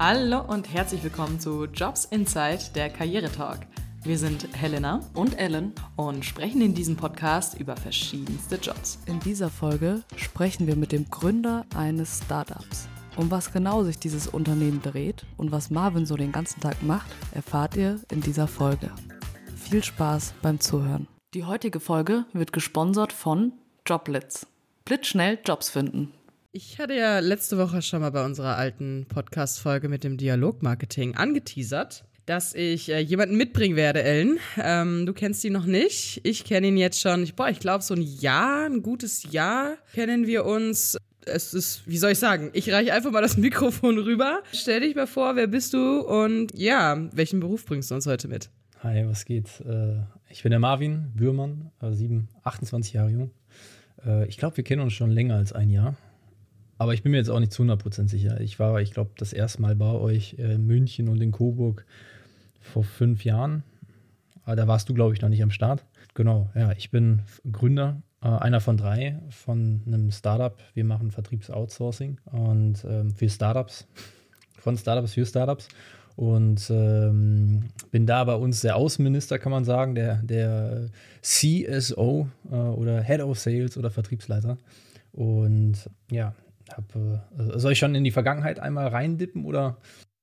Hallo und herzlich willkommen zu Jobs Insight, der Karrieretalk. Wir sind Helena und Ellen und sprechen in diesem Podcast über verschiedenste Jobs. In dieser Folge sprechen wir mit dem Gründer eines Startups. Um was genau sich dieses Unternehmen dreht und was Marvin so den ganzen Tag macht, erfahrt ihr in dieser Folge. Viel Spaß beim Zuhören. Die heutige Folge wird gesponsert von Jobblitz. Blitzschnell Jobs finden. Ich hatte ja letzte Woche schon mal bei unserer alten Podcast-Folge mit dem Dialogmarketing angeteasert, dass ich jemanden mitbringen werde, Ellen. Du kennst ihn noch nicht. Ich kenne ihn jetzt schon, ich glaube so ein gutes Jahr kennen wir uns. Es ist, wie soll ich sagen, ich reiche einfach mal das Mikrofon rüber. Stell dich mal vor, wer bist du und ja, welchen Beruf bringst du uns heute mit? Hi, was geht? Ich bin der Marvin Bührmann, 28 Jahre jung. Ich glaube, wir kennen uns schon länger als ein Jahr. Aber ich bin mir jetzt auch nicht zu 100% sicher. Ich glaube, das erste Mal bei euch in München und in Coburg vor 5 Jahren. Aber da warst du, glaube ich, noch nicht am Start. Genau, ja, ich bin Gründer, einer von 3 von einem Startup. Wir machen Vertriebsoutsourcing und für Startups, von Startups für Startups. Und bin da bei uns der Außenminister, kann man sagen, der CSO oder Head of Sales oder Vertriebsleiter. Und ja, soll ich schon in die Vergangenheit einmal reindippen oder?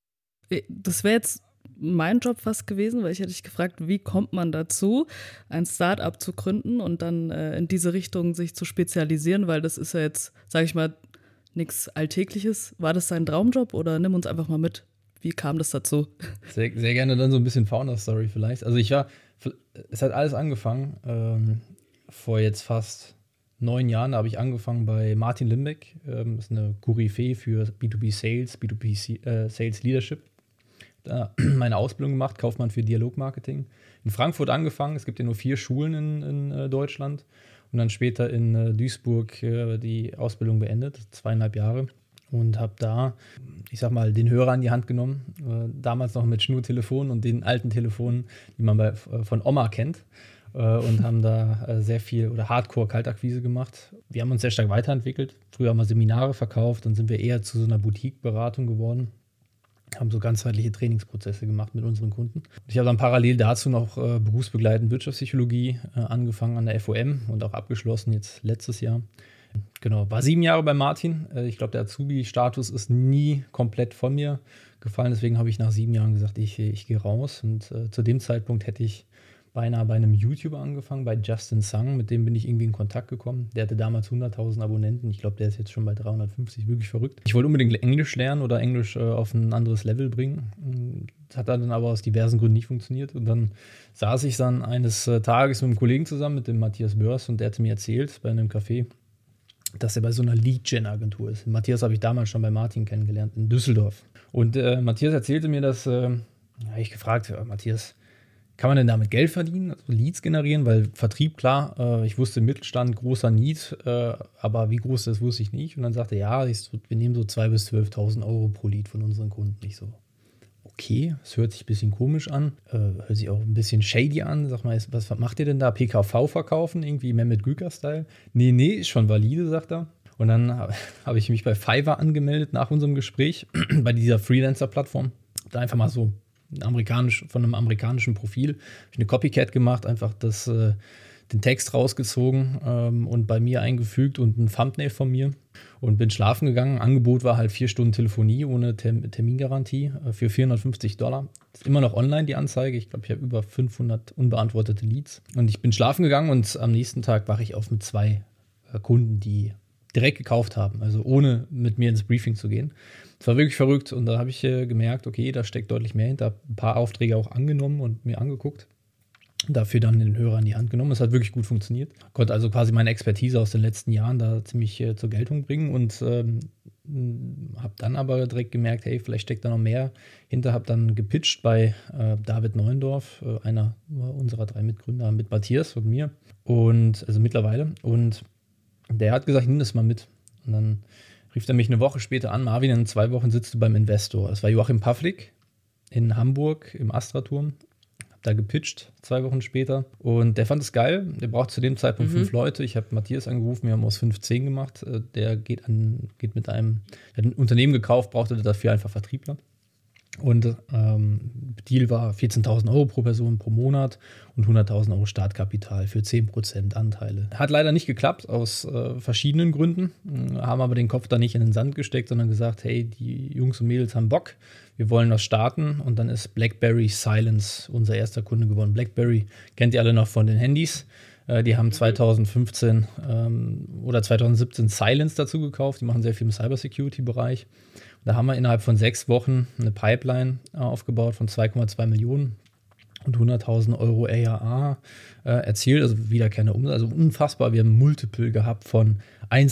Das wäre jetzt mein Job fast gewesen, weil ich hätte dich gefragt, wie kommt man dazu, ein Start-up zu gründen und dann in diese Richtung sich zu spezialisieren, weil das ist ja jetzt, sage ich mal, nichts Alltägliches. War das dein Traumjob oder nimm uns einfach mal mit? Wie kam das dazu? Sehr, sehr gerne dann so ein bisschen Founder-Story vielleicht. Also es hat alles angefangen vor jetzt fast 9 Jahren, da habe ich angefangen bei Martin Limbeck. Das ist eine Koryphäe für B2B Sales, B2B Sales Leadership. Da meine Ausbildung gemacht, Kaufmann für Dialogmarketing. In Frankfurt angefangen, es gibt ja nur 4 Schulen in Deutschland. Und dann später in Duisburg die Ausbildung beendet, 2,5 Jahre. Und habe da, ich sag mal, den Hörer in die Hand genommen. Damals noch mit Schnurtelefon und den alten Telefonen, die man von Oma kennt. Und haben da sehr viel oder Hardcore-Kaltakquise gemacht. Wir haben uns sehr stark weiterentwickelt. Früher haben wir Seminare verkauft, dann sind wir eher zu so einer Boutique-Beratung geworden. Haben so ganzheitliche Trainingsprozesse gemacht mit unseren Kunden. Ich habe dann parallel dazu noch berufsbegleitend Wirtschaftspsychologie angefangen an der FOM und auch abgeschlossen jetzt letztes Jahr. Genau, war 7 Jahre bei Martin. Ich glaube, der Azubi-Status ist nie komplett von mir gefallen. Deswegen habe ich nach 7 Jahren gesagt, ich gehe raus. Und zu dem Zeitpunkt hätte ich beinahe bei einem YouTuber angefangen, bei Justin Sung, mit dem bin ich irgendwie in Kontakt gekommen. Der hatte damals 100.000 Abonnenten. Ich glaube, der ist jetzt schon bei 350, wirklich verrückt. Ich wollte unbedingt Englisch lernen oder Englisch auf ein anderes Level bringen. Das hat dann aber aus diversen Gründen nicht funktioniert. Und dann saß ich dann eines Tages mit einem Kollegen zusammen, mit dem Matthias Börs, und der hatte mir erzählt bei einem Café, dass er bei so einer Lead-Gen-Agentur ist. Matthias habe ich damals schon bei Martin kennengelernt, in Düsseldorf. Und Matthias erzählte mir, dass, habe ich gefragt, Matthias, kann man denn damit Geld verdienen, also Leads generieren? Weil Vertrieb, klar, ich wusste Mittelstand, großer Need, aber wie groß das wusste ich nicht. Und dann sagte er, ja, wir nehmen so 2.000 bis 12.000 Euro pro Lead von unseren Kunden. Ich so, okay, das hört sich ein bisschen komisch an, hört sich auch ein bisschen shady an. Sag mal, was macht ihr denn da? PKV verkaufen, irgendwie Mehmet Güker-Style? Nee, ist schon valide, sagt er. Und dann habe ich mich bei Fiverr angemeldet nach unserem Gespräch, bei dieser Freelancer-Plattform. Da einfach mal so von einem amerikanischen Profil. Habe ich eine Copycat gemacht, einfach den Text rausgezogen und bei mir eingefügt und ein Thumbnail von mir und bin schlafen gegangen. Angebot war halt 4 Stunden Telefonie ohne Termingarantie für $450. Ist immer noch online, die Anzeige. Ich glaube, ich habe über 500 unbeantwortete Leads. Und ich bin schlafen gegangen und am nächsten Tag wache ich auf mit 2 Kunden, die direkt gekauft haben, also ohne mit mir ins Briefing zu gehen. Es war wirklich verrückt und da habe ich gemerkt, okay, da steckt deutlich mehr hinter. Ein paar Aufträge auch angenommen und mir angeguckt. Dafür dann den Hörer in die Hand genommen. Es hat wirklich gut funktioniert. Konnte also quasi meine Expertise aus den letzten Jahren da ziemlich zur Geltung bringen und habe dann aber direkt gemerkt, hey, vielleicht steckt da noch mehr hinter. Habe dann gepitcht bei David Neuendorf, einer unserer 3 Mitgründer, mit Matthias und mir. Und also mittlerweile. Und der hat gesagt, nimm das mal mit. Und dann rief er mich eine Woche später an, Marvin, in 2 Wochen sitzt du beim Investor. Das war Joachim Pavlik in Hamburg im Astra-Turm. Hab da gepitcht, 2 Wochen später. Und der fand es geil. Der braucht zu dem Zeitpunkt 5 Leute. Ich habe Matthias angerufen, wir haben aus 5 10 gemacht. Der hat ein Unternehmen gekauft, brauchte dafür einfach Vertriebler. Und Deal war 14.000 € pro Person pro Monat und 100.000 € Startkapital für 10% Anteile. Hat leider nicht geklappt, aus verschiedenen Gründen. Haben aber den Kopf da nicht in den Sand gesteckt, sondern gesagt, hey, die Jungs und Mädels haben Bock, wir wollen das starten. Und dann ist BlackBerry Silence unser erster Kunde geworden. BlackBerry kennt ihr alle noch von den Handys. Die haben 2015 oder 2017 Silence dazu gekauft. Die machen sehr viel im Cybersecurity-Bereich. Da haben wir innerhalb von 6 Wochen eine Pipeline aufgebaut von 2,2 Millionen und 100.000 € ARR erzielt. Also wiederkehrende Umsatz. Also unfassbar. Wir haben Multiple gehabt von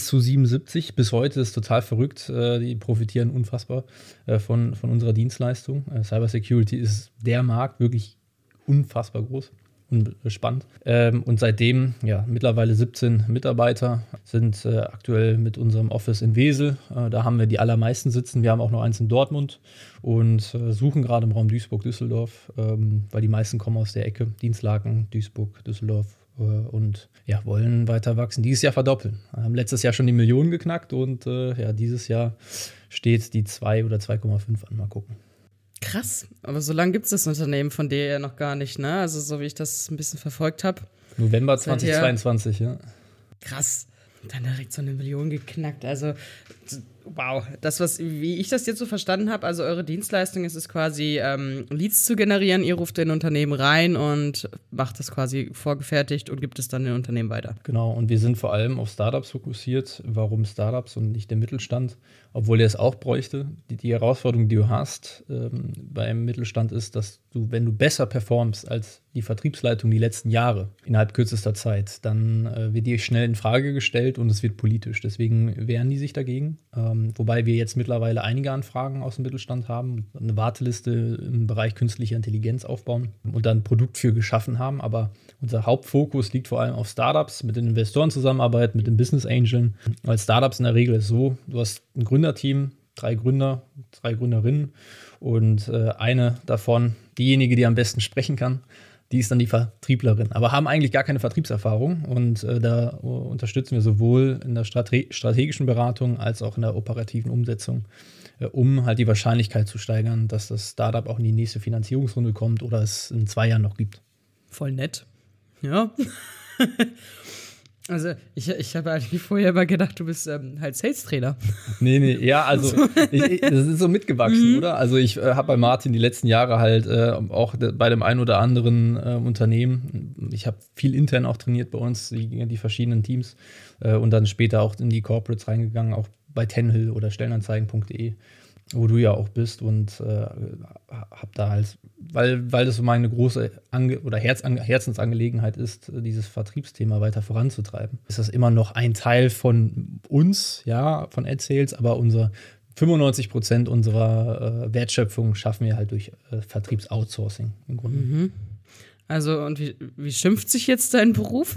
1:77. Bis heute ist total verrückt. Die profitieren unfassbar von unserer Dienstleistung. Cybersecurity ist der Markt wirklich unfassbar groß und spannend. Und seitdem, ja, mittlerweile 17 Mitarbeiter sind aktuell mit unserem Office in Wesel. Da haben wir die allermeisten sitzen. Wir haben auch noch eins in Dortmund und suchen gerade im Raum Duisburg-Düsseldorf, weil die meisten kommen aus der Ecke. Dienstlaken, Duisburg, Düsseldorf und ja, wollen weiter wachsen. Dieses Jahr verdoppeln. Wir haben letztes Jahr schon die Million geknackt und ja, dieses Jahr steht die 2 oder 2,5 an. Mal gucken. Krass, aber so lange gibt es das Unternehmen von dir ja noch gar nicht, ne? Also so wie ich das ein bisschen verfolgt habe. November 2022, ja. Krass, dann direkt so 1 Million geknackt, also wow. Wie ich das jetzt so verstanden habe, also eure Dienstleistung ist es quasi, Leads zu generieren, ihr ruft in Unternehmen rein und macht das quasi vorgefertigt und gibt es dann den Unternehmen weiter. Genau, und wir sind vor allem auf Startups fokussiert. Warum Startups und nicht den Mittelstand? Obwohl der es auch bräuchte. Die Herausforderung, die du hast beim Mittelstand ist, dass du, wenn du besser performst als die Vertriebsleitung die letzten Jahre innerhalb kürzester Zeit, dann wird dir schnell in Frage gestellt und es wird politisch. Deswegen wehren die sich dagegen. Wobei wir jetzt mittlerweile einige Anfragen aus dem Mittelstand haben, eine Warteliste im Bereich künstliche Intelligenz aufbauen und dann ein Produkt für geschaffen haben. Aber unser Hauptfokus liegt vor allem auf Startups, mit den Investoren zusammenarbeiten, mit den Business Angeln. Weil Startups in der Regel ist so, du hast ein Gründerteam, 3 Gründer, 3 Gründerinnen und eine davon, diejenige, die am besten sprechen kann, die ist dann die Vertrieblerin, aber haben eigentlich gar keine Vertriebserfahrung und da unterstützen wir sowohl in der strategischen Beratung als auch in der operativen Umsetzung, um halt die Wahrscheinlichkeit zu steigern, dass das Startup auch in die nächste Finanzierungsrunde kommt oder es in 2 Jahren noch gibt. Voll nett. Ja. Also ich habe eigentlich vorher immer gedacht, du bist halt Sales-Trainer. Nee, ja, also das ist so mitgewachsen, oder? Also ich habe bei Martin die letzten Jahre halt auch bei dem einen oder anderen Unternehmen, ich habe viel intern auch trainiert bei uns, die verschiedenen Teams und dann später auch in die Corporates reingegangen, auch bei Tenhill oder Stellenanzeigen.de, wo du ja auch bist und habe da halt, weil das so meine große Herzensangelegenheit ist, dieses Vertriebsthema weiter voranzutreiben. Ist das immer noch ein Teil von uns, ja, von AdSales, aber 95% unserer Wertschöpfung schaffen wir halt durch Vertriebsoutsourcing im Grunde. Mhm. Also, und wie schimpft sich jetzt dein Beruf?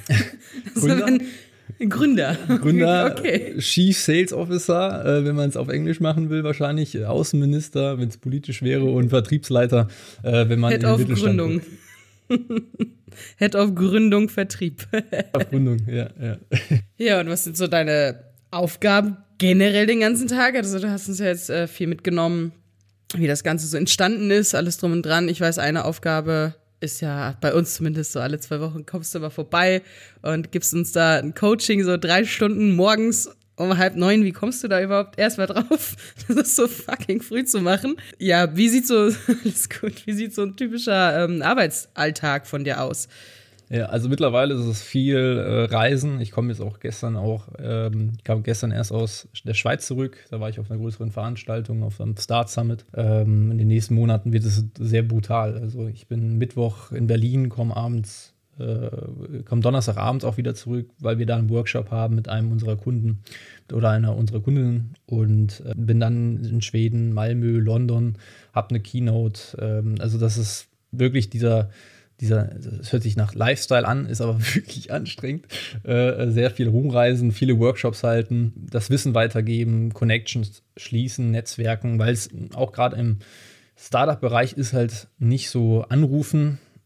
Gründer. Okay. Chief Sales Officer, wenn man es auf Englisch machen will, wahrscheinlich Außenminister, wenn es politisch wäre, und Vertriebsleiter, wenn man Head in den of Mittelstand Gründung. Head of Gründung, Vertrieb. Auf Gründung, ja. Ja, und was sind so deine Aufgaben generell den ganzen Tag? Also du hast uns ja jetzt viel mitgenommen, wie das Ganze so entstanden ist, alles drum und dran. Ich weiß, eine Aufgabe ist ja bei uns zumindest so, alle 2 Wochen kommst du mal vorbei und gibst uns da ein Coaching, so 3 Stunden morgens um 8:30. Wie kommst du da überhaupt erstmal drauf, das ist so fucking früh zu machen? Ja, wie sieht so ein typischer Arbeitsalltag von dir aus? Ja, also mittlerweile ist es viel Reisen. Ich komme jetzt auch kam gestern erst aus der Schweiz zurück. Da war ich auf einer größeren Veranstaltung, auf einem Start Summit. In den nächsten Monaten wird es sehr brutal. Also ich bin Mittwoch in Berlin, komme Donnerstagabends auch wieder zurück, weil wir da einen Workshop haben mit einem unserer Kunden oder einer unserer Kundinnen und bin dann in Schweden, Malmö, London, habe eine Keynote. Also das ist wirklich das hört sich nach Lifestyle an, ist aber wirklich anstrengend. Sehr viel rumreisen, viele Workshops halten, das Wissen weitergeben, Connections schließen, Netzwerken, weil es auch gerade im Startup-Bereich ist halt nicht so anrufen,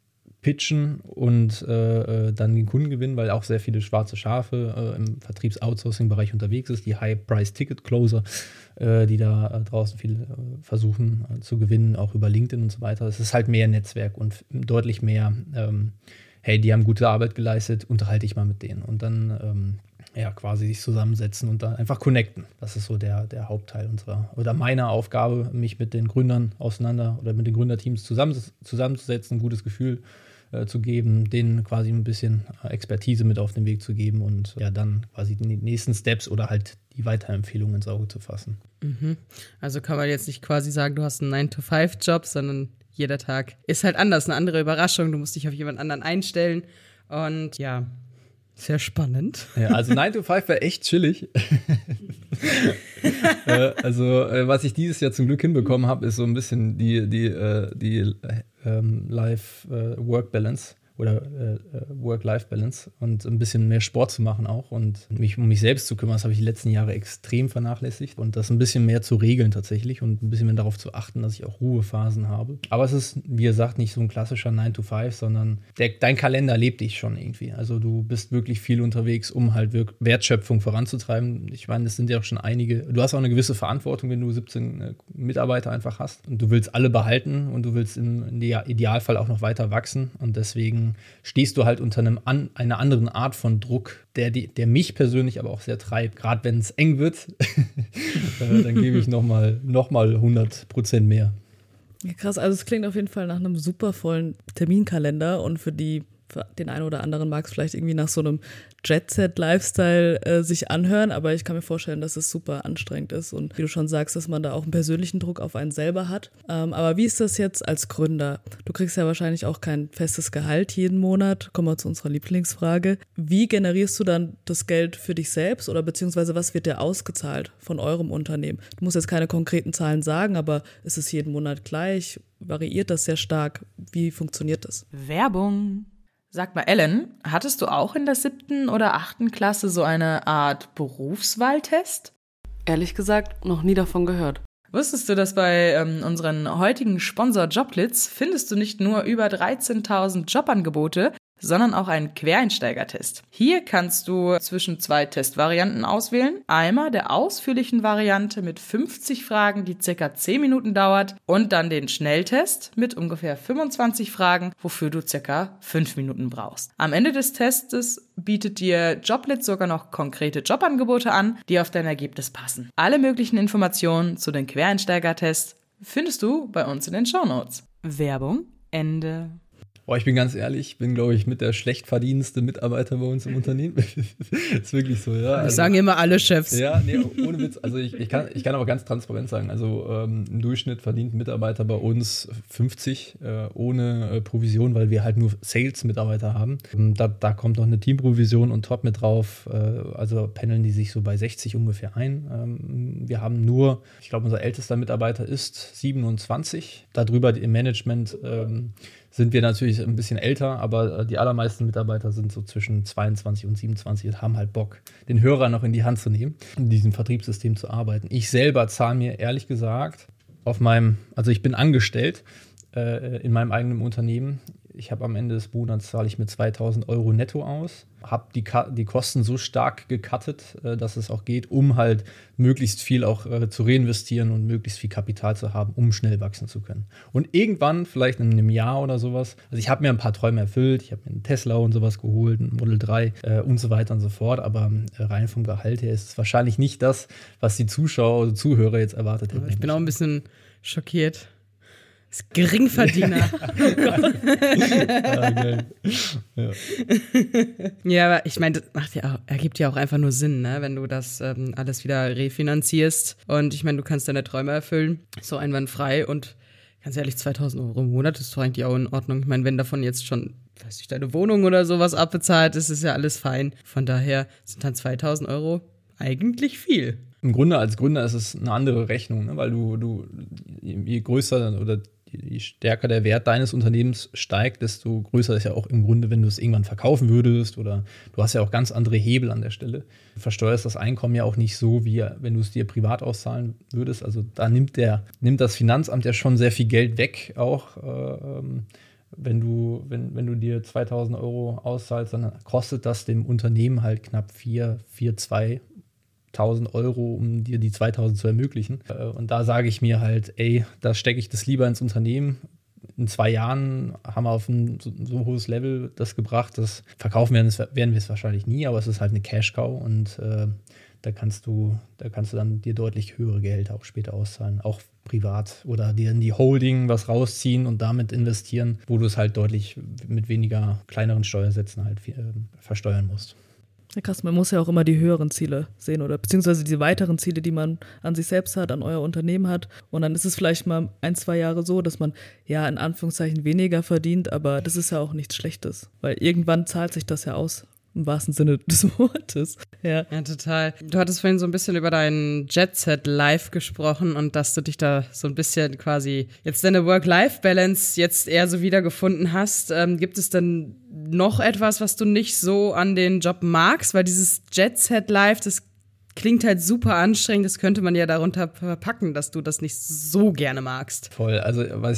pitchen und dann den Kunden gewinnen, weil auch sehr viele schwarze Schafe im Vertriebs-Outsourcing-Bereich unterwegs ist, die High-Price-Ticket-Closer, die da draußen viel versuchen zu gewinnen, auch über LinkedIn und so weiter. Es ist halt mehr Netzwerk und deutlich mehr, hey, die haben gute Arbeit geleistet, unterhalte ich mal mit denen. Und dann quasi sich zusammensetzen und dann einfach connecten. Das ist so der Hauptteil meiner Aufgabe, mich mit den Gründern mit den Gründerteams zusammenzusetzen, ein gutes Gefühl zu geben, denen quasi ein bisschen Expertise mit auf den Weg zu geben und dann quasi die nächsten Steps oder halt die Weiterempfehlungen ins Auge zu fassen. Also kann man jetzt nicht quasi sagen, du hast einen 9-to-5-Job, sondern jeder Tag ist halt anders, eine andere Überraschung. Du musst dich auf jemand anderen einstellen und ja, sehr spannend. Ja, also 9 to 5 wäre echt chillig. Was ich dieses Jahr zum Glück hinbekommen habe, ist so ein bisschen die Life-Work-Balance oder Work-Life-Balance und ein bisschen mehr Sport zu machen auch und mich um mich selbst zu kümmern. Das habe ich die letzten Jahre extrem vernachlässigt und das ein bisschen mehr zu regeln tatsächlich und ein bisschen mehr darauf zu achten, dass ich auch Ruhephasen habe. Aber es ist, wie gesagt, nicht so ein klassischer 9 to 5, sondern dein Kalender lebt dich schon irgendwie. Also du bist wirklich viel unterwegs, um halt Wertschöpfung voranzutreiben. Ich meine, es sind ja auch schon einige, du hast auch eine gewisse Verantwortung, wenn du 17 Mitarbeiter einfach hast und du willst alle behalten und du willst im Idealfall auch noch weiter wachsen und deswegen stehst du halt unter einer anderen Art von Druck, der mich persönlich aber auch sehr treibt. Gerade wenn es eng wird, dann gebe ich noch mal 100% mehr. Ja, krass, also es klingt auf jeden Fall nach einem super vollen Terminkalender und für den einen oder anderen mag es vielleicht irgendwie nach so einem Jet-Set-Lifestyle sich anhören, aber ich kann mir vorstellen, dass es super anstrengend ist und wie du schon sagst, dass man da auch einen persönlichen Druck auf einen selber hat. Aber wie ist das jetzt als Gründer? Du kriegst ja wahrscheinlich auch kein festes Gehalt jeden Monat. Kommen wir zu unserer Lieblingsfrage. Wie generierst du dann das Geld für dich selbst oder beziehungsweise was wird dir ausgezahlt von eurem Unternehmen? Du musst jetzt keine konkreten Zahlen sagen, aber ist es jeden Monat gleich? Variiert das sehr stark? Wie funktioniert das? Werbung. Sag mal, Ellen, hattest du auch in der 7. oder 8. Klasse so eine Art Berufswahltest? Ehrlich gesagt, noch nie davon gehört. Wusstest du, dass bei unseren heutigen Sponsor Jobblitz findest du nicht nur über 13.000 Jobangebote, sondern auch einen Quereinsteigertest. Hier kannst du zwischen 2 Testvarianten auswählen. Einmal der ausführlichen Variante mit 50 Fragen, die ca. 10 Minuten dauert und dann den Schnelltest mit ungefähr 25 Fragen, wofür du ca. 5 Minuten brauchst. Am Ende des Testes bietet dir Jobblitz sogar noch konkrete Jobangebote an, die auf dein Ergebnis passen. Alle möglichen Informationen zu den Quereinsteigertests findest du bei uns in den Shownotes. Werbung Ende. Boah, ich bin ganz ehrlich, ich bin, glaube ich, mit der schlecht verdienendste Mitarbeiter bei uns im Unternehmen. Ist wirklich so, ja. Das sagen immer alle Chefs. Ja, nee, ohne Witz. Also ich kann aber ganz transparent sagen, also im Durchschnitt verdient ein Mitarbeiter bei uns 50 ohne Provision, weil wir halt nur Sales-Mitarbeiter haben. Da kommt noch eine Teamprovision und top mit drauf. Also pendeln die sich so bei 60 ungefähr ein. Wir haben nur, ich glaube, unser ältester Mitarbeiter ist 27. Darüber im Management sind wir natürlich ein bisschen älter, aber die allermeisten Mitarbeiter sind so zwischen 22 und 27 und haben halt Bock, den Hörer noch in die Hand zu nehmen, in diesem Vertriebssystem zu arbeiten. Ich selber zahle mir ehrlich gesagt also ich bin angestellt in meinem eigenen Unternehmen. Ich habe am Ende des Monats zahle ich mir 2.000 Euro netto aus, habe die Kosten so stark gecuttet, dass es auch geht, um halt möglichst viel auch zu reinvestieren und möglichst viel Kapital zu haben, um schnell wachsen zu können. Und irgendwann, vielleicht in einem Jahr oder sowas, also ich habe mir ein paar Träume erfüllt, ich habe mir einen Tesla und sowas geholt, einen Model 3 und so weiter und so fort, aber rein vom Gehalt her ist es wahrscheinlich nicht das, was die Zuschauer oder Zuhörer jetzt erwartet hätten. Ich bin auch ein bisschen schockiert. Das ist Geringverdiener. Oh Gott. Ja, geil. Ja. Ja, aber ich meine, das ergibt ja auch einfach nur Sinn, ne? Wenn du das alles wieder refinanzierst. Und ich meine, du kannst deine Träume erfüllen, so einwandfrei. Und ganz ehrlich, 2.000 Euro im Monat ist doch eigentlich auch in Ordnung. Ich meine, wenn davon jetzt schon, weiß ich, deine Wohnung oder sowas abbezahlt ist, ist ja alles fein. Von daher sind dann 2.000 Euro eigentlich viel. Im Grunde als Gründer ist es eine andere Rechnung, ne? Weil du je größer oder je stärker der Wert deines Unternehmens steigt, desto größer ist ja auch im Grunde, wenn du es irgendwann verkaufen würdest oder du hast ja auch ganz andere Hebel an der Stelle. Du versteuerst das Einkommen ja auch nicht so, wie wenn du es dir privat auszahlen würdest. Also da nimmt das Finanzamt ja schon sehr viel Geld weg auch wenn du dir 2.000 Euro auszahlst, dann kostet das dem Unternehmen halt knapp 4.200 Euro, um dir die 2.000 zu ermöglichen. Und da sage ich mir halt, ey, da stecke ich das lieber ins Unternehmen. In 2 Jahren haben wir auf ein so hohes Level das gebracht, das verkaufen werden wir es wahrscheinlich nie, aber es ist halt eine Cash-Cow und da kannst du dann dir deutlich höhere Gehälter auch später auszahlen, auch privat oder dir in die Holding was rausziehen und damit investieren, wo du es halt deutlich mit weniger kleineren Steuersätzen halt versteuern musst. Ja, krass, man muss ja auch immer die höheren Ziele sehen oder beziehungsweise die weiteren Ziele, die man an sich selbst hat, an euer Unternehmen hat. Und dann ist es vielleicht mal 1-2 Jahre so, dass man ja in Anführungszeichen weniger verdient, aber das ist ja auch nichts Schlechtes, weil irgendwann zahlt sich das ja aus. Im wahrsten Sinne des Wortes. Ja, total. Du hattest vorhin so ein bisschen über deinen Jet Set Live gesprochen und dass du dich da so ein bisschen quasi jetzt deine Work-Life-Balance jetzt eher so wiedergefunden hast. Gibt es denn noch etwas, was du nicht so an den Job magst? Weil dieses Jet Set Live, das klingt halt super anstrengend, das könnte man ja darunter verpacken, dass du das nicht so gerne magst. Voll, also was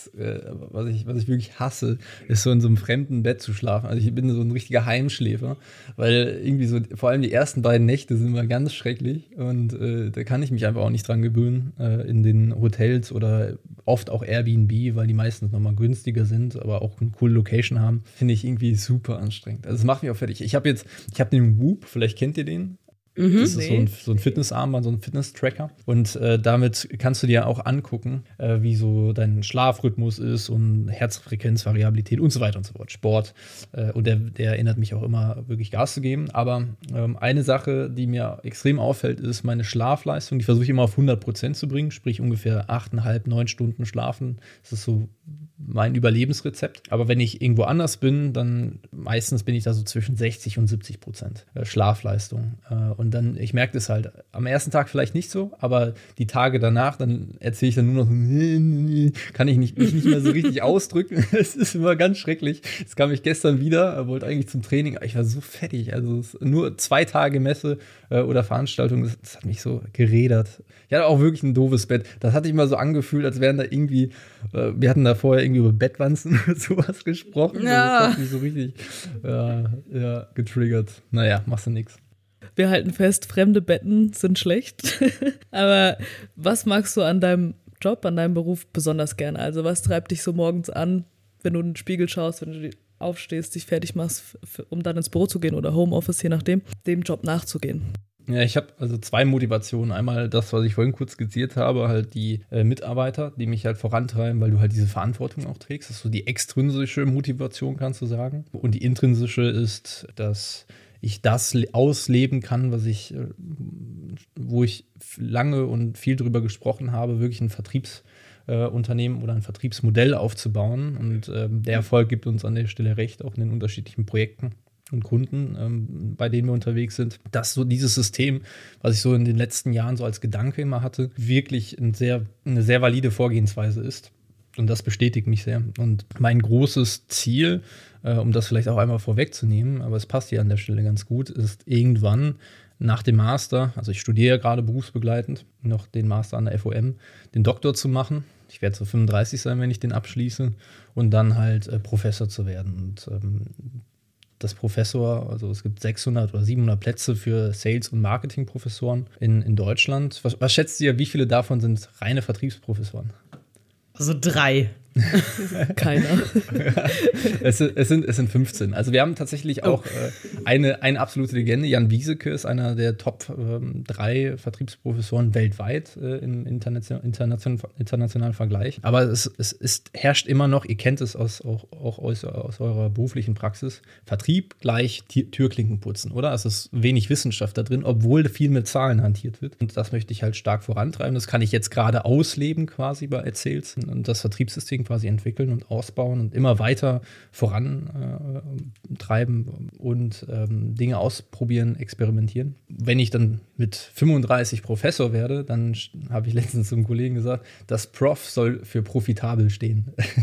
ich wirklich hasse, ist so in so einem fremden Bett zu schlafen. Also ich bin so ein richtiger Heimschläfer, weil irgendwie so, vor allem die ersten 2 Nächte sind immer ganz schrecklich und da kann ich mich einfach auch nicht dran gewöhnen, in den Hotels oder oft auch Airbnb, weil die meistens nochmal günstiger sind, aber auch eine coole Location haben, finde ich irgendwie super anstrengend. Also es macht mich auch fertig. Ich habe den Whoop, vielleicht kennt ihr den. Das ist so ein Fitnessarmband, so ein Fitness-Tracker. Und damit kannst du dir auch angucken, wie so dein Schlafrhythmus ist und Herzfrequenzvariabilität und so weiter und so fort. Sport. Und der erinnert mich auch immer, wirklich Gas zu geben. Aber eine Sache, die mir extrem auffällt, ist meine Schlafleistung. Die versuche ich immer auf 100% zu bringen, sprich ungefähr 8,5, 9 Stunden schlafen. Das ist so mein Überlebensrezept. Aber wenn ich irgendwo anders bin, dann meistens bin ich da so zwischen 60 und 70% Schlafleistung. Und dann, ich merke das halt am ersten Tag vielleicht nicht so, aber die Tage danach, dann erzähle ich dann nur noch, kann ich mich nicht mehr so richtig ausdrücken. Es ist immer ganz schrecklich. Es kam ich gestern wieder, wollte eigentlich zum Training, aber ich war so fertig. Also nur 2 Tage Messe oder Veranstaltung, das hat mich so gerädert. Ich hatte auch wirklich ein doofes Bett. Das hatte ich mal so angefühlt, als wären da irgendwie, wir hatten da vorher irgendwie über Bettwanzen und sowas gesprochen. Ja. Das hat mich so richtig getriggert. Naja, machst du nix. wir halten fest, fremde Betten sind schlecht. Aber was magst du an deinem Job, an deinem Beruf besonders gerne? Also was treibt dich so morgens an, wenn du in den Spiegel schaust, wenn du aufstehst, dich fertig machst, um dann ins Büro zu gehen oder Homeoffice, je nachdem, dem Job nachzugehen? Ja, ich habe also 2 Motivationen. Einmal das, was ich vorhin kurz skizziert habe, halt die Mitarbeiter, die mich halt vorantreiben, weil du halt diese Verantwortung auch trägst. Das ist so die extrinsische Motivation, kannst du sagen. Und die intrinsische ist, dass ich das ausleben kann, wo ich lange und viel drüber gesprochen habe, wirklich ein Vertriebsunternehmen oder ein Vertriebsmodell aufzubauen. Und der Erfolg gibt uns an der Stelle recht, auch in den unterschiedlichen Projekten und Kunden, bei denen wir unterwegs sind, dass so dieses System, was ich so in den letzten Jahren so als Gedanke immer hatte, wirklich eine sehr valide Vorgehensweise ist. Und das bestätigt mich sehr. Und mein großes Ziel, um das vielleicht auch einmal vorwegzunehmen, aber es passt hier an der Stelle ganz gut, ist irgendwann nach dem Master, also ich studiere ja gerade berufsbegleitend, noch den Master an der FOM, den Doktor zu machen. Ich werde so 35 sein, wenn ich den abschließe. Und dann halt Professor zu werden. Und das Professor, also es gibt 600 oder 700 Plätze für Sales- und Marketing-Professoren in Deutschland. Was schätzt ihr, wie viele davon sind reine Vertriebsprofessoren? Also 3. Keiner. Es sind 15. Also wir haben tatsächlich auch eine absolute Legende. Jan Wieseke ist einer der Top 3 Vertriebsprofessoren weltweit im internationalen Vergleich. Aber es herrscht immer noch, ihr kennt es auch aus eurer beruflichen Praxis, Vertrieb gleich Türklinken putzen, oder? Es ist wenig Wissenschaft da drin, obwohl viel mit Zahlen hantiert wird. Und das möchte ich halt stark vorantreiben. Das kann ich jetzt gerade ausleben quasi bei Erzähls und das Vertriebssystem quasi entwickeln und ausbauen und immer weiter vorantreiben und Dinge ausprobieren, experimentieren. Wenn ich dann mit 35 Professor werde, dann habe ich letztens zum Kollegen gesagt, das Prof soll für profitabel stehen.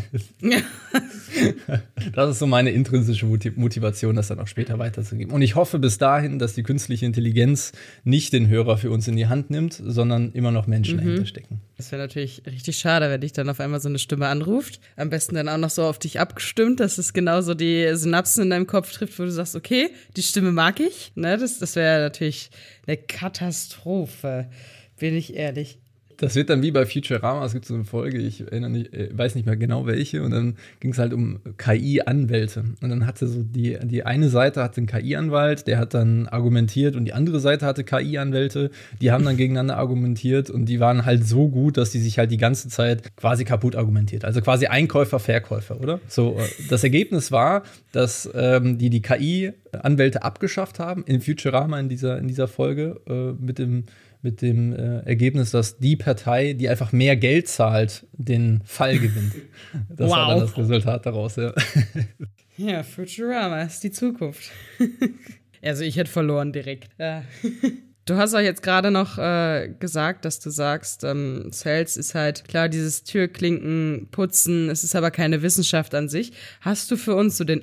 Das ist so meine intrinsische Motivation, das dann auch später weiterzugeben. Und ich hoffe bis dahin, dass die künstliche Intelligenz nicht den Hörer für uns in die Hand nimmt, sondern immer noch Menschen dahinter stecken. Das wäre natürlich richtig schade, wenn dich dann auf einmal so eine Stimme anruft anruft. Am besten dann auch noch so auf dich abgestimmt, dass es genauso die Synapsen in deinem Kopf trifft, wo du sagst, okay, die Stimme mag ich. Ne, das wäre natürlich eine Katastrophe, bin ich ehrlich. Das wird dann wie bei Futurama, es gibt so eine Folge, ich weiß nicht mehr genau welche, und dann ging es halt um KI-Anwälte. Und dann hatte so die eine Seite hatte einen KI-Anwalt, der hat dann argumentiert, und die andere Seite hatte KI-Anwälte, die haben dann gegeneinander argumentiert, und die waren halt so gut, dass die sich halt die ganze Zeit quasi kaputt argumentiert. Also quasi Einkäufer, Verkäufer, oder? So, das Ergebnis war, dass die KI-Anwälte abgeschafft haben in Futurama in dieser Folge mit dem Ergebnis, dass die Partei, die einfach mehr Geld zahlt, den Fall gewinnt. Das war dann das Resultat daraus, ja. Ja, Futurama ist die Zukunft. Also ich hätte verloren direkt. Ja. Du hast auch jetzt gerade noch gesagt, dass du sagst, Sales ist halt klar, dieses Türklinken putzen, es ist aber keine Wissenschaft an sich. Hast du für uns so den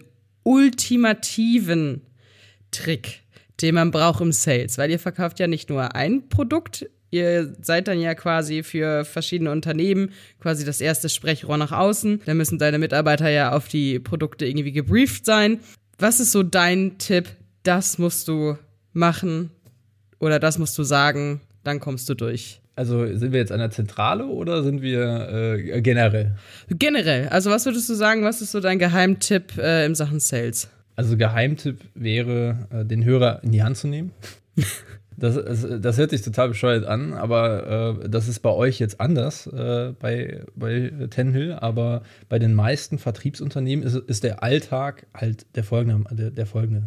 ultimativen Trick, den man braucht im Sales? Weil ihr verkauft ja nicht nur ein Produkt, ihr seid dann ja quasi für verschiedene Unternehmen quasi das erste Sprechrohr nach außen. Da müssen deine Mitarbeiter ja auf die Produkte irgendwie gebrieft sein. Was ist so dein Tipp? Das musst du machen oder das musst du sagen, dann kommst du durch. Also sind wir jetzt an der Zentrale oder sind wir generell? Generell. Also was würdest du sagen, was ist so dein Geheimtipp in Sachen Sales? Also Geheimtipp wäre, den Hörer in die Hand zu nehmen. Das hört sich total bescheuert an, aber das ist bei euch jetzt anders bei Tenhill, aber bei den meisten Vertriebsunternehmen ist der Alltag halt der folgende.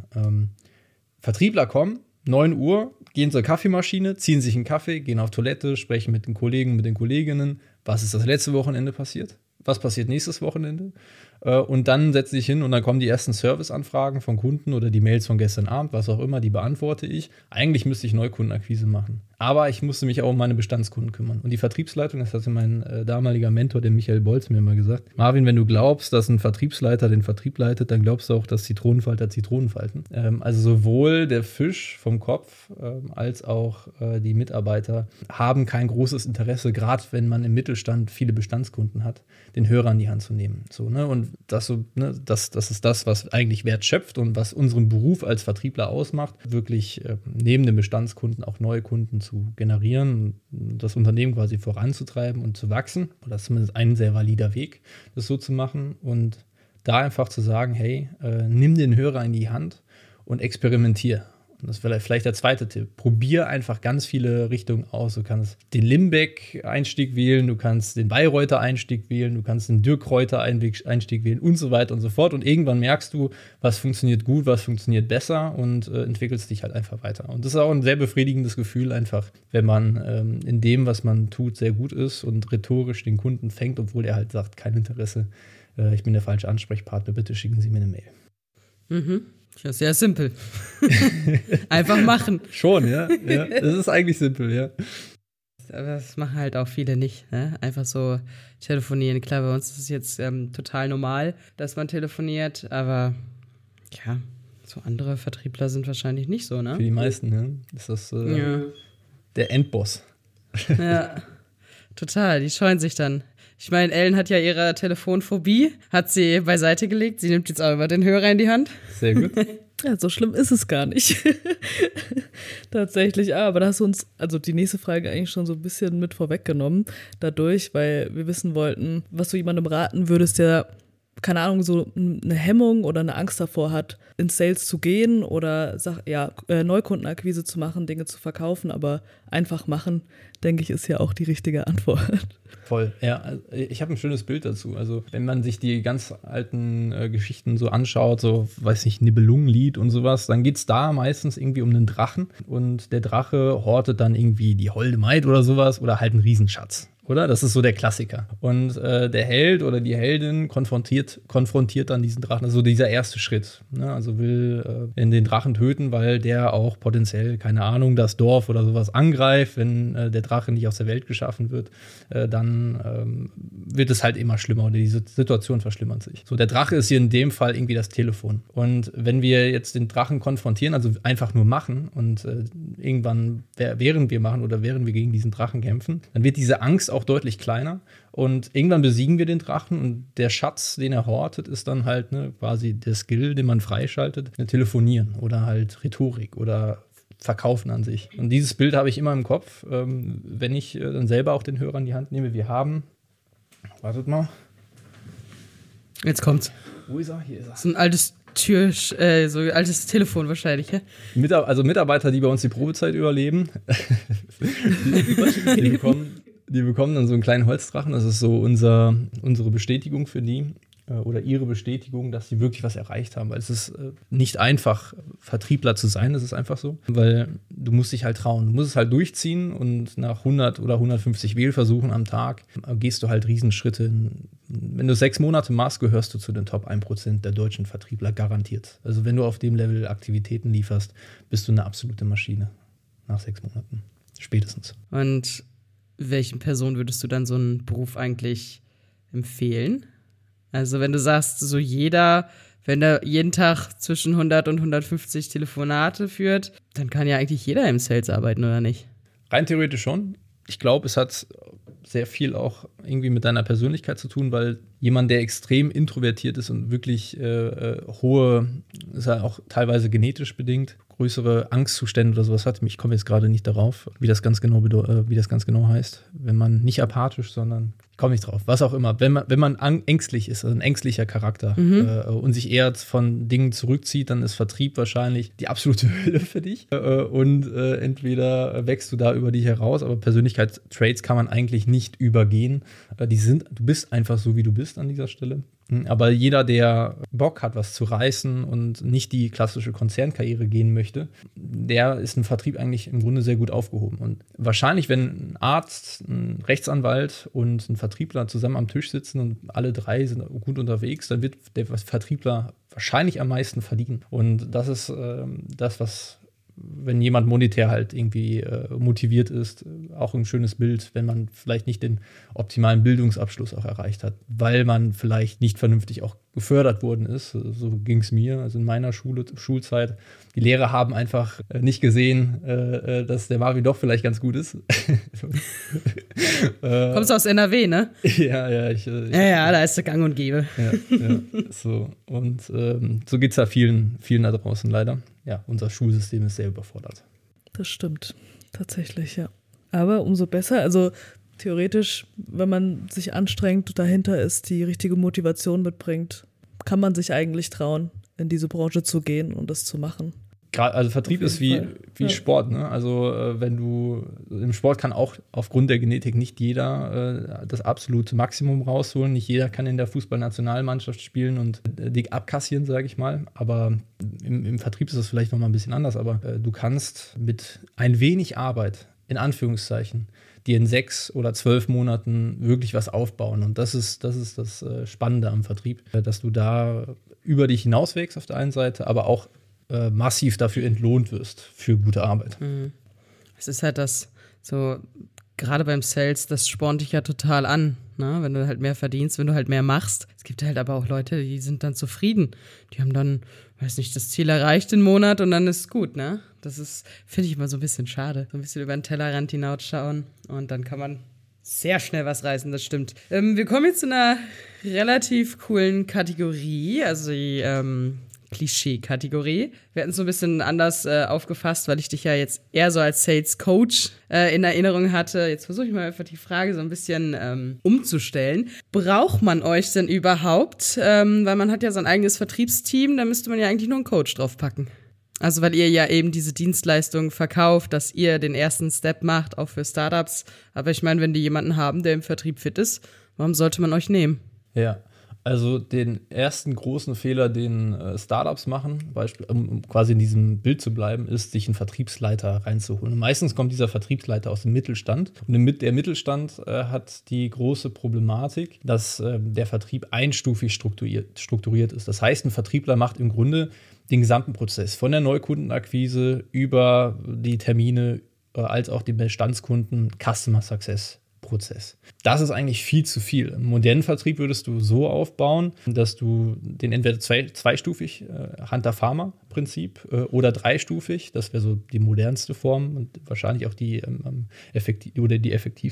Vertriebler kommen, 9 Uhr, gehen zur Kaffeemaschine, ziehen sich einen Kaffee, gehen auf Toilette, sprechen mit den Kollegen, mit den Kolleginnen. Was ist das letzte Wochenende passiert? Was passiert nächstes Wochenende? Und dann setze ich hin und dann kommen die ersten Serviceanfragen von Kunden oder die Mails von gestern Abend, was auch immer, die beantworte ich. Eigentlich müsste ich Neukundenakquise machen. Aber ich musste mich auch um meine Bestandskunden kümmern. Und die Vertriebsleitung, das hatte mein damaliger Mentor, der Michael Bolz, mir immer gesagt: Marvin, wenn du glaubst, dass ein Vertriebsleiter den Vertrieb leitet, dann glaubst du auch, dass Zitronenfalter Zitronen falten. Also sowohl der Fisch vom Kopf als auch die Mitarbeiter haben kein großes Interesse, gerade wenn man im Mittelstand viele Bestandskunden hat, den Hörer in die Hand zu nehmen. So, ne? Und das ist das, was eigentlich Wert schöpft und was unseren Beruf als Vertriebler ausmacht, wirklich neben den Bestandskunden auch neue Kunden zu generieren, das Unternehmen quasi voranzutreiben und zu wachsen. Und das ist zumindest ein sehr valider Weg, das so zu machen. Und da einfach zu sagen, hey, nimm den Hörer in die Hand und experimentier. Und das wäre vielleicht der zweite Tipp. Probier einfach ganz viele Richtungen aus. Du kannst den Limbeck-Einstieg wählen, du kannst den Bayreuther-Einstieg wählen, du kannst den Dirk-Reuter-Einstieg wählen und so weiter und so fort. Und irgendwann merkst du, was funktioniert gut, was funktioniert besser und entwickelst dich halt einfach weiter. Und das ist auch ein sehr befriedigendes Gefühl einfach, wenn man in dem, was man tut, sehr gut ist und rhetorisch den Kunden fängt, obwohl er halt sagt, kein Interesse, ich bin der falsche Ansprechpartner, bitte schicken Sie mir eine Mail. Mhm. Ja, sehr simpel. Einfach machen. Schon, ja. Das ist eigentlich simpel, ja. Aber das machen halt auch viele nicht, ne? Einfach so telefonieren. Klar, bei uns ist es jetzt total normal, dass man telefoniert, aber ja, so andere Vertriebler sind wahrscheinlich nicht so, ne? Für die meisten, ne? Ist das der Endboss. Ja, total. Die scheuen sich dann. Ich meine, Ellen hat ja ihre Telefonphobie, hat sie beiseite gelegt. Sie nimmt jetzt auch immer den Hörer in die Hand. Sehr gut. Ja, so schlimm ist es gar nicht. Tatsächlich, aber da hast du uns also die nächste Frage eigentlich schon so ein bisschen mit vorweggenommen dadurch, weil wir wissen wollten, was du jemandem raten würdest, der, keine Ahnung, so eine Hemmung oder eine Angst davor hat, ins Sales zu gehen oder Neukundenakquise zu machen, Dinge zu verkaufen, aber einfach machen, denke ich, ist ja auch die richtige Antwort. Voll, ja. Ich habe ein schönes Bild dazu. Also wenn man sich die ganz alten Geschichten so anschaut, so, weiß ich, Nibelungenlied und sowas, dann geht es da meistens irgendwie um einen Drachen und der Drache hortet dann irgendwie die holde Maid oder sowas oder halt einen Riesenschatz. Oder? Das ist so der Klassiker. Und der Held oder die Heldin konfrontiert dann diesen Drachen. Also dieser erste Schritt. Ne? Also will in den Drachen töten, weil der auch potenziell, keine Ahnung, das Dorf oder sowas angreift. Wenn der Drache nicht aus der Welt geschaffen wird, dann wird es halt immer schlimmer oder die Situation verschlimmert sich. So, der Drache ist hier in dem Fall irgendwie das Telefon. Und wenn wir jetzt den Drachen konfrontieren, also einfach nur machen und irgendwann, während wir machen oder während wir gegen diesen Drachen kämpfen, dann wird diese Angst auch deutlich kleiner. Und irgendwann besiegen wir den Drachen und der Schatz, den er hortet, ist dann halt quasi der Skill, den man freischaltet, Telefonieren oder halt Rhetorik oder Verkaufen an sich. Und dieses Bild habe ich immer im Kopf, wenn ich dann selber auch den Hörer in die Hand nehme. Wir haben, wartet mal. Jetzt kommt's. Wo ist er? Hier ist er. So ein altes so ein altes Telefon wahrscheinlich, ja? Also Mitarbeiter, die bei uns die Probezeit überleben, die bekommen dann so einen kleinen Holzdrachen. Das ist so unsere Bestätigung für die oder ihre Bestätigung, dass sie wirklich was erreicht haben. Weil es ist nicht einfach, Vertriebler zu sein, das ist einfach so. Weil du musst dich halt trauen. Du musst es halt durchziehen und nach 100 oder 150 Wählversuchen am Tag gehst du halt Riesenschritte. Wenn du 6 Monate machst, gehörst du zu den Top 1% der deutschen Vertriebler garantiert. Also wenn du auf dem Level Aktivitäten lieferst, bist du eine absolute Maschine. Nach 6 Monaten. Spätestens. Und welchen Personen würdest du dann so einen Beruf eigentlich empfehlen? Also wenn du sagst, so wenn er jeden Tag zwischen 100 und 150 Telefonate führt, dann kann ja eigentlich jeder im Sales arbeiten, oder nicht? Rein theoretisch schon. Ich glaube, es hat sehr viel auch irgendwie mit deiner Persönlichkeit zu tun, weil jemand, der extrem introvertiert ist und wirklich ist ja auch teilweise genetisch bedingt, größere Angstzustände oder sowas hat. Ich komme jetzt gerade nicht darauf, wie das ganz genau heißt. Wenn man nicht apathisch, sondern ich komme nicht drauf. Was auch immer. Wenn man ängstlich ist, also ein ängstlicher Charakter und sich eher von Dingen zurückzieht, dann ist Vertrieb wahrscheinlich die absolute Hölle für dich. Und entweder wächst du da über dich heraus, aber Persönlichkeitstraits kann man eigentlich nicht übergehen. Du bist einfach so, wie du bist an dieser Stelle. Aber jeder, der Bock hat, was zu reißen und nicht die klassische Konzernkarriere gehen möchte, der ist im Vertrieb eigentlich im Grunde sehr gut aufgehoben. Und wahrscheinlich, wenn ein Arzt, ein Rechtsanwalt und ein Vertriebler zusammen am Tisch sitzen und alle 3 sind gut unterwegs, dann wird der Vertriebler wahrscheinlich am meisten verdienen. Und das ist das, was, wenn jemand monetär halt irgendwie motiviert ist, auch ein schönes Bild, wenn man vielleicht nicht den optimalen Bildungsabschluss auch erreicht hat, weil man vielleicht nicht vernünftig auch gefördert worden ist. So ging es mir, also in meiner Schulzeit. Die Lehrer haben einfach nicht gesehen, dass der Marvin doch vielleicht ganz gut ist. Kommst du aus NRW, ne? Ja. Ja, da ist der Gang und Gäbe. Ja, so. Und so geht es ja vielen da draußen leider. Ja, unser Schulsystem ist sehr überfordert. Das stimmt, tatsächlich, ja. Aber umso besser, also theoretisch, wenn man sich anstrengt, dahinter ist, die richtige Motivation mitbringt, kann man sich eigentlich trauen, in diese Branche zu gehen und das zu machen. Also Vertrieb ist wie Sport, ne? Also im Sport kann auch aufgrund der Genetik nicht jeder das absolute Maximum rausholen. Nicht jeder kann in der Fußballnationalmannschaft spielen und dick abkassieren, sage ich mal. Aber im Vertrieb ist das vielleicht noch mal ein bisschen anders. Aber du kannst mit ein wenig Arbeit, in Anführungszeichen, dir in 6 oder 12 Monaten wirklich was aufbauen. Und das ist das Spannende am Vertrieb, dass du da über dich hinauswächst auf der einen Seite, aber auch massiv dafür entlohnt wirst für gute Arbeit. Es ist halt das, so gerade beim Sales, das spornt dich ja total an, ne? Wenn du halt mehr verdienst, wenn du halt mehr machst. Es gibt halt aber auch Leute, die sind dann zufrieden. Die haben dann, weiß nicht, das Ziel erreicht im Monat und dann ist es gut, ne? Das ist, finde ich immer so ein bisschen schade. So ein bisschen über den Tellerrand hinausschauen und dann kann man sehr schnell was reißen, das stimmt. Wir kommen jetzt zu einer relativ coolen Kategorie, also die Klischee-Kategorie. Wir hatten es so ein bisschen anders aufgefasst, weil ich dich ja jetzt eher so als Sales-Coach in Erinnerung hatte. Jetzt versuche ich mal einfach die Frage so ein bisschen umzustellen. Braucht man euch denn überhaupt? Weil man hat ja sein eigenes Vertriebsteam, da müsste man ja eigentlich nur einen Coach draufpacken. Also weil ihr ja eben diese Dienstleistung verkauft, dass ihr den ersten Step macht, auch für Startups. Aber ich meine, wenn die jemanden haben, der im Vertrieb fit ist, warum sollte man euch nehmen? Ja. Also den ersten großen Fehler, den Startups machen, um quasi in diesem Bild zu bleiben, ist, sich einen Vertriebsleiter reinzuholen. Und meistens kommt dieser Vertriebsleiter aus dem Mittelstand. Und der Mittelstand hat die große Problematik, dass der Vertrieb einstufig strukturiert ist. Das heißt, ein Vertriebler macht im Grunde den gesamten Prozess von der Neukundenakquise über die Termine als auch die Bestandskunden, Customer Success Prozess. Das ist eigentlich viel zu viel. Im modernen Vertrieb würdest du so aufbauen, dass du den entweder zweistufig, Hunter-Farmer-Prinzip, oder dreistufig, das wäre so die modernste Form und wahrscheinlich auch die effektivste,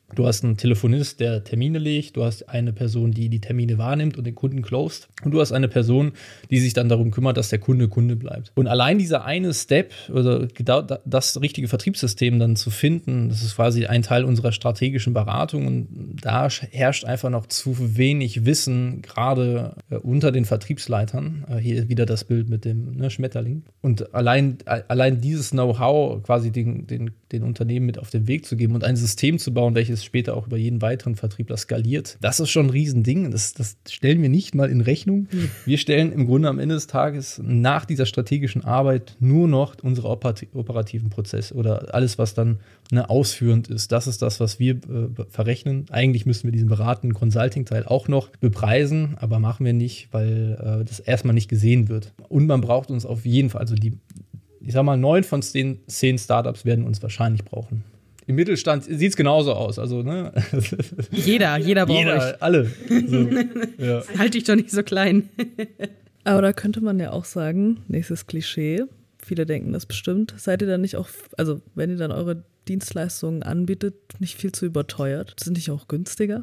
Du hast einen Telefonist, der Termine legt, du hast eine Person, die die Termine wahrnimmt und den Kunden closed und du hast eine Person, die sich dann darum kümmert, dass der Kunde Kunde bleibt. Und allein dieser eine Step oder das richtige Vertriebssystem dann zu finden, das ist quasi ein Teil unserer strategischen Beratung und da herrscht einfach noch zu wenig Wissen, gerade unter den Vertriebsleitern. Hier wieder das Bild mit dem Schmetterling. Und allein dieses Know-how quasi den Unternehmen mit auf den Weg zu geben und ein System zu bauen, welches später auch über jeden weiteren Vertriebler skaliert. Das ist schon ein Riesending. Das stellen wir nicht mal in Rechnung. Wir stellen im Grunde am Ende des Tages nach dieser strategischen Arbeit nur noch unsere operativen Prozesse oder alles, was dann ausführend ist. Das ist das, was wir verrechnen. Eigentlich müssen wir diesen beratenden Consulting-Teil auch noch bepreisen, aber machen wir nicht, weil das erstmal nicht gesehen wird. Und man braucht uns auf jeden Fall, also ich sag mal, 9 von 10 Startups werden uns wahrscheinlich brauchen. Im Mittelstand sieht es genauso aus. Also, ne? Jeder braucht euch. Alle. So, ja. Halt dich doch nicht so klein. Aber da könnte man ja auch sagen, nächstes Klischee, viele denken das bestimmt, seid ihr dann nicht auch, also wenn ihr dann eure Dienstleistungen anbietet, nicht viel zu überteuert? Sind nicht auch günstiger?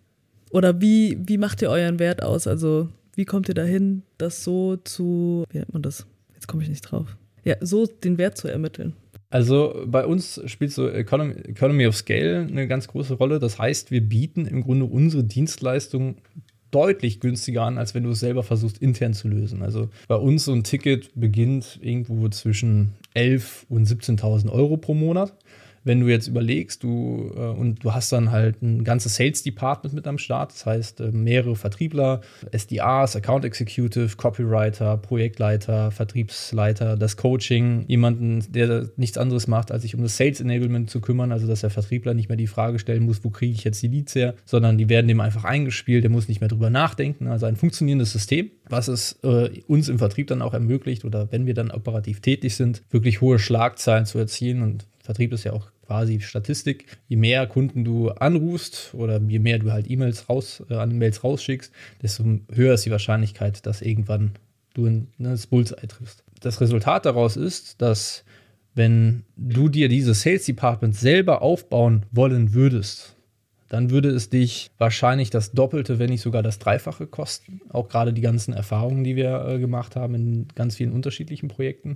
Oder wie macht ihr euren Wert aus? Also wie kommt ihr dahin, das so zu, wie nennt man das? Jetzt komme ich nicht drauf. Ja, so den Wert zu ermitteln. Also bei uns spielt so Economy of Scale eine ganz große Rolle. Das heißt, wir bieten im Grunde unsere Dienstleistung deutlich günstiger an, als wenn du es selber versuchst, intern zu lösen. Also bei uns so ein Ticket beginnt irgendwo zwischen 11.000 und 17.000 Euro pro Monat. Wenn du jetzt überlegst, du hast dann halt ein ganzes Sales-Department mit am Start, das heißt mehrere Vertriebler, SDRs, Account Executive, Copywriter, Projektleiter, Vertriebsleiter, das Coaching, jemanden, der nichts anderes macht, als sich um das Sales-Enablement zu kümmern, also dass der Vertriebler nicht mehr die Frage stellen muss, wo kriege ich jetzt die Leads her, sondern die werden dem einfach eingespielt, der muss nicht mehr drüber nachdenken, also ein funktionierendes System, was es uns im Vertrieb dann auch ermöglicht oder wenn wir dann operativ tätig sind, wirklich hohe Schlagzeilen zu erzielen und Vertrieb ist ja auch quasi Statistik. Je mehr Kunden du anrufst oder je mehr du halt Mails rausschickst, desto höher ist die Wahrscheinlichkeit, dass irgendwann du das Bullseye triffst. Das Resultat daraus ist, dass wenn du dir dieses Sales Department selber aufbauen wollen würdest, dann würde es dich wahrscheinlich das Doppelte, wenn nicht sogar das Dreifache kosten. Auch gerade die ganzen Erfahrungen, die wir gemacht haben in ganz vielen unterschiedlichen Projekten.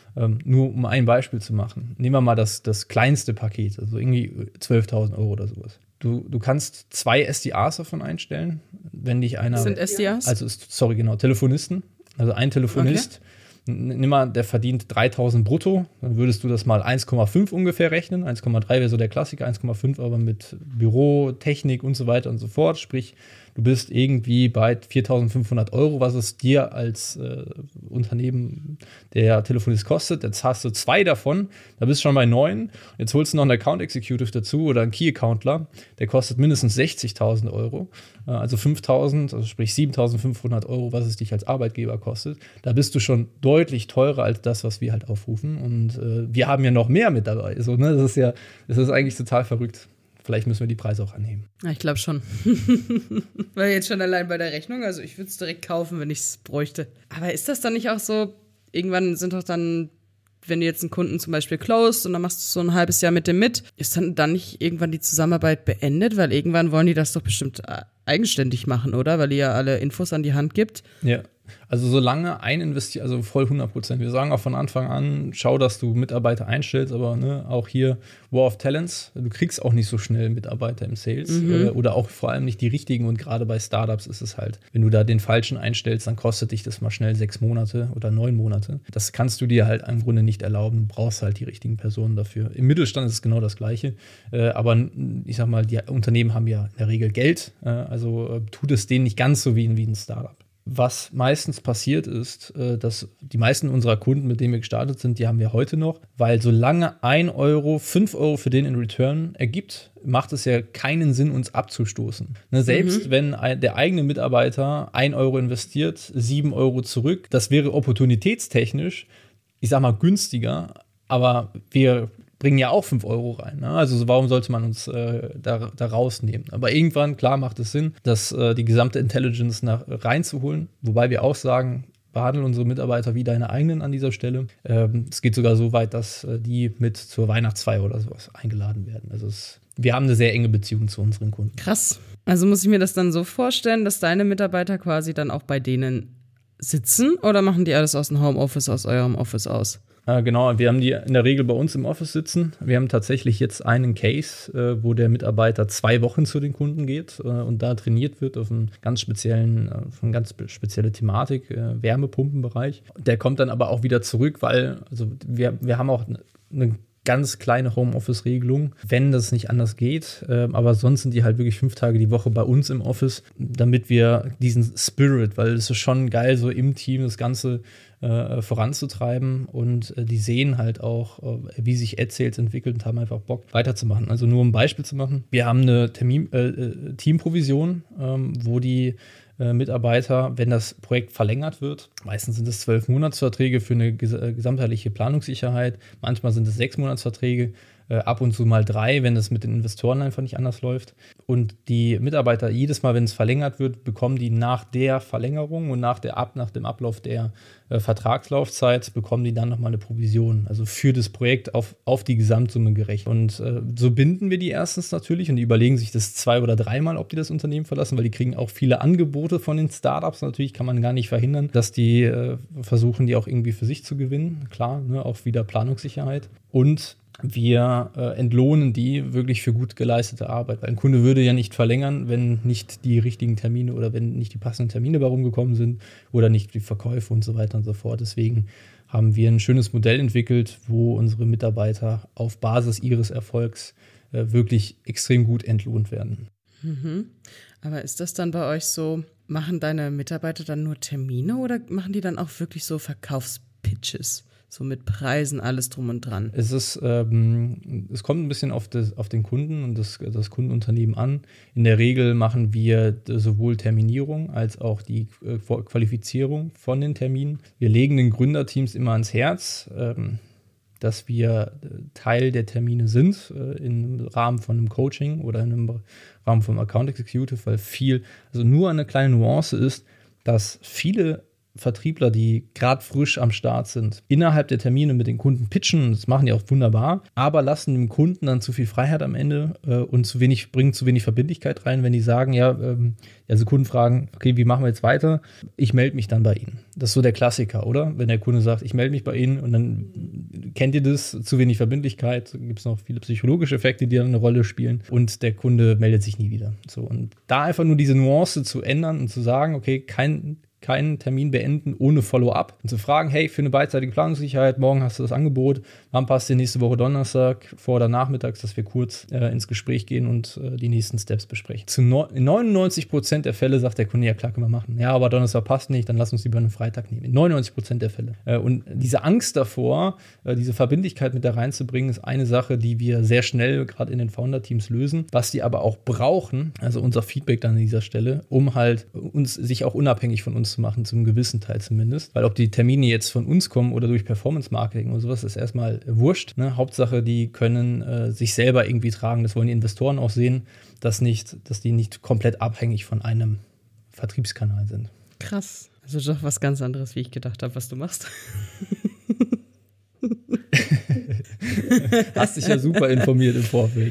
Nur um ein Beispiel zu machen. Nehmen wir mal das kleinste Paket, also irgendwie 12.000 Euro oder sowas. Du kannst 2 SDRs davon einstellen, wenn dich einer... Was sind SDRs? Also, Telefonisten. Also ein Telefonist, nimm mal, der verdient 3.000 brutto, dann würdest du das mal 1,5 ungefähr rechnen. 1,3 wäre so der Klassiker, 1,5 aber mit Büro, Technik und so weiter und so fort. Sprich, du bist irgendwie bei 4.500 Euro, was es dir als Unternehmen der Telefonist kostet. Jetzt hast du 2 davon, da bist du schon bei 9. Jetzt holst du noch einen Account Executive dazu oder einen Key Accountler, der kostet mindestens 60.000 Euro. Also 5.000, also sprich 7.500 Euro, was es dich als Arbeitgeber kostet. Da bist du schon deutlich teurer als das, was wir halt aufrufen. Und wir haben ja noch mehr mit dabei. So, ne? Das ist eigentlich total verrückt. Vielleicht müssen wir die Preise auch anheben. Ja, ich glaube schon. Weil jetzt schon allein bei der Rechnung, also ich würde es direkt kaufen, wenn ich es bräuchte. Aber ist das dann nicht auch so, irgendwann sind doch dann, wenn du jetzt einen Kunden zum Beispiel closed und dann machst du so ein halbes Jahr mit dem mit, ist dann nicht irgendwann die Zusammenarbeit beendet? Weil irgendwann wollen die das doch bestimmt eigenständig machen, oder? Weil ihr ja alle Infos an die Hand gibt. Ja. Also solange also voll 100%. Wir sagen auch von Anfang an, schau, dass du Mitarbeiter einstellst, aber auch hier War of Talents. Du kriegst auch nicht so schnell Mitarbeiter im Sales oder auch vor allem nicht die richtigen. Und gerade bei Startups ist es halt, wenn du da den Falschen einstellst, dann kostet dich das mal schnell 6 Monate oder 9 Monate. Das kannst du dir halt im Grunde nicht erlauben. Du brauchst halt die richtigen Personen dafür. Im Mittelstand ist es genau das Gleiche. Aber ich sag mal, die Unternehmen haben ja in der Regel Geld. Also tut es denen nicht ganz so wie ein Startup. Was meistens passiert ist, dass die meisten unserer Kunden, mit denen wir gestartet sind, die haben wir heute noch, weil solange 1 Euro 5 Euro für den in Return ergibt, macht es ja keinen Sinn, uns abzustoßen. Ne, selbst wenn der eigene Mitarbeiter 1 Euro investiert, 7 Euro zurück, das wäre opportunitätstechnisch, ich sag mal, günstiger, aber wir bringen ja auch 5 Euro rein. Ne? Also warum sollte man uns da rausnehmen? Aber irgendwann, klar, macht es Sinn, die gesamte Intelligence reinzuholen. Wobei wir auch sagen, behandeln unsere Mitarbeiter wie deine eigenen an dieser Stelle. Es geht sogar so weit, dass die mit zur Weihnachtsfeier oder sowas eingeladen werden. Also es wir haben eine sehr enge Beziehung zu unseren Kunden. Krass. Also muss ich mir das dann so vorstellen, dass deine Mitarbeiter quasi dann auch bei denen sitzen oder machen die alles aus dem Homeoffice, aus eurem Office aus? Genau, wir haben die in der Regel bei uns im Office sitzen. Wir haben tatsächlich jetzt einen Case, wo der Mitarbeiter 2 Wochen zu den Kunden geht und da trainiert wird auf eine ganz spezielle Thematik, Wärmepumpenbereich. Der kommt dann aber auch wieder zurück, weil also wir haben auch eine ganz kleine Homeoffice-Regelung, wenn das nicht anders geht. Aber sonst sind die halt wirklich 5 Tage die Woche bei uns im Office, damit wir diesen Spirit, weil es ist schon geil, so im Team das Ganze voranzutreiben und die sehen halt auch, wie sich Ad-Sales entwickelt und haben einfach Bock weiterzumachen. Also nur um ein Beispiel zu machen, wir haben eine Teamprovision, wo die Mitarbeiter, wenn das Projekt verlängert wird, meistens sind es 12-Monatsverträge für eine gesamtheitliche Planungssicherheit, manchmal sind es 6-Monatsverträge, ab und zu mal 3, wenn es mit den Investoren einfach nicht anders läuft. Und die Mitarbeiter, jedes Mal, wenn es verlängert wird, bekommen die nach der Verlängerung und nach dem Ablauf der Vertragslaufzeit, bekommen die dann nochmal eine Provision, also für das Projekt auf die Gesamtsumme gerechnet. Und so binden wir die erstens natürlich und die überlegen sich das 2- oder 3-mal, ob die das Unternehmen verlassen, weil die kriegen auch viele Angebote von den Startups. Natürlich kann man gar nicht verhindern, dass die versuchen, die auch irgendwie für sich zu gewinnen. Klar, ne, auch wieder Planungssicherheit. Und wir entlohnen die wirklich für gut geleistete Arbeit. Weil ein Kunde würde ja nicht verlängern, wenn nicht die richtigen Termine oder wenn nicht die passenden Termine bei rumgekommen sind oder nicht die Verkäufe und so weiter und so fort. Deswegen haben wir ein schönes Modell entwickelt, wo unsere Mitarbeiter auf Basis ihres Erfolgs wirklich extrem gut entlohnt werden. Mhm. Aber ist das dann bei euch so, machen deine Mitarbeiter dann nur Termine oder machen die dann auch wirklich so Verkaufspitches? So mit Preisen, alles drum und dran. Es kommt ein bisschen auf den Kunden und das Kundenunternehmen an. In der Regel machen wir sowohl Terminierung als auch die Qualifizierung von den Terminen. Wir legen den Gründerteams immer ans Herz, dass wir Teil der Termine sind im Rahmen von einem Coaching oder im Rahmen vom Account Executive, weil also nur eine kleine Nuance ist, dass viele Vertriebler, die gerade frisch am Start sind, innerhalb der Termine mit den Kunden pitchen, das machen die auch wunderbar, aber lassen dem Kunden dann zu viel Freiheit am Ende und bringen zu wenig Verbindlichkeit rein, wenn die sagen, also Kunden fragen, okay, wie machen wir jetzt weiter? Ich melde mich dann bei Ihnen. Das ist so der Klassiker, oder? Wenn der Kunde sagt, ich melde mich bei Ihnen und dann kennt ihr das, zu wenig Verbindlichkeit, gibt es noch viele psychologische Effekte, die dann eine Rolle spielen und der Kunde meldet sich nie wieder. So, und da einfach nur diese Nuance zu ändern und zu sagen, okay, keinen Termin beenden ohne Follow-up und zu fragen, hey, für eine beidseitige Planungssicherheit, morgen hast du das Angebot, wann passt dir nächste Woche Donnerstag, vor- oder nachmittags, dass wir kurz ins Gespräch gehen und die nächsten Steps besprechen. In 99% der Fälle sagt der Kunde, ja klar, können wir machen. Ja, aber Donnerstag passt nicht, dann lass uns lieber einen Freitag nehmen. In 99% der Fälle. Und diese Angst davor, diese Verbindlichkeit mit da reinzubringen, ist eine Sache, die wir sehr schnell gerade in den Founder-Teams lösen, was die aber auch brauchen, also unser Feedback dann an dieser Stelle, um halt sich auch unabhängig von uns zu machen, zum gewissen Teil zumindest. Weil ob die Termine jetzt von uns kommen oder durch Performance-Marketing oder sowas, ist erstmal wurscht. Ne? Hauptsache, die können sich selber irgendwie tragen. Das wollen die Investoren auch sehen, dass die nicht komplett abhängig von einem Vertriebskanal sind. Krass. Also doch was ganz anderes, wie ich gedacht habe, was du machst. Hast dich ja super informiert im Vorfeld.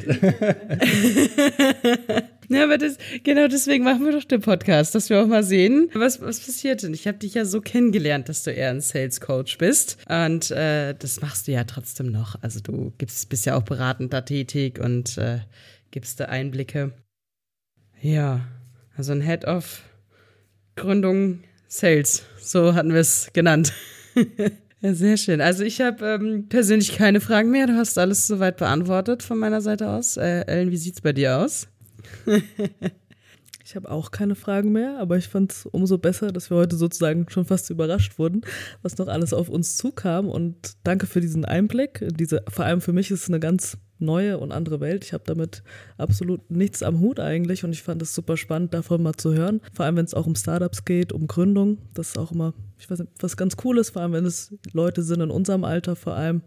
Ja, aber genau deswegen machen wir doch den Podcast, dass wir auch mal sehen, was passiert denn. Ich habe dich ja so kennengelernt, dass du eher ein Sales Coach bist und das machst du ja trotzdem noch. Also du bist ja auch beratend da tätig und gibst da Einblicke. Ja, also ein Head of Gründung Sales, so hatten wir es genannt. Ja, sehr schön. Also ich habe persönlich keine Fragen mehr. Du hast alles soweit beantwortet von meiner Seite aus. Ellen, wie sieht's bei dir aus? Ich habe auch keine Fragen mehr, aber ich fand es umso besser, dass wir heute sozusagen schon fast überrascht wurden, was noch alles auf uns zukam. Und danke für diesen Einblick. Vor allem für mich ist es eine ganz neue und andere Welt. Ich habe damit absolut nichts am Hut eigentlich und ich fand es super spannend, davon mal zu hören. Vor allem, wenn es auch um Startups geht, um Gründung. Das ist auch immer, ich weiß nicht, was ganz cool ist, vor allem, wenn es Leute sind in unserem Alter vor allem,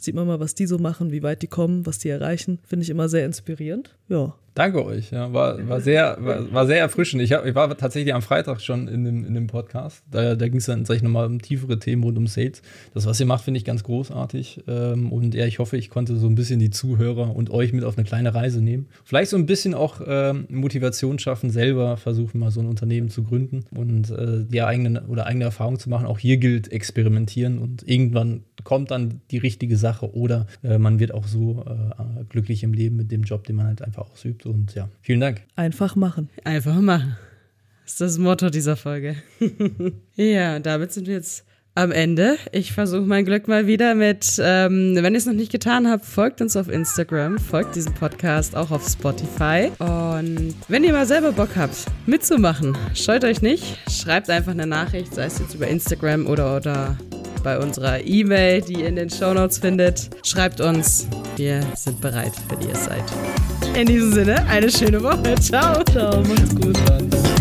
sieht man mal, was die so machen, wie weit die kommen, was die erreichen. Finde ich immer sehr inspirierend. Ja. Danke euch, ja, war sehr erfrischend. Ich war tatsächlich am Freitag schon in dem Podcast. Da ging es dann, sag ich nochmal, um tiefere Themen rund um Sales. Das, was ihr macht, finde ich ganz großartig. Und ja, ich hoffe, ich konnte so ein bisschen die Zuhörer und euch mit auf eine kleine Reise nehmen. Vielleicht so ein bisschen auch Motivation schaffen, selber versuchen, mal so ein Unternehmen zu gründen und die eigene Erfahrung zu machen. Auch hier gilt experimentieren und irgendwann kommt dann die richtige Sache oder man wird auch so glücklich im Leben mit dem Job, den man halt einfach ausübt. Und ja, vielen Dank. Einfach machen. Einfach machen. Das ist das Motto dieser Folge. Ja, damit sind wir jetzt am Ende. Ich versuche mein Glück mal wieder mit, wenn ihr es noch nicht getan habt, folgt uns auf Instagram, folgt diesem Podcast auch auf Spotify. Und wenn ihr mal selber Bock habt, mitzumachen, scheut euch nicht, schreibt einfach eine Nachricht, sei es jetzt über Instagram oder bei unserer E-Mail, die ihr in den Shownotes findet. Schreibt uns, wir sind bereit, wenn ihr es seid. In diesem Sinne, eine schöne Woche. Ciao. Ciao, macht's gut.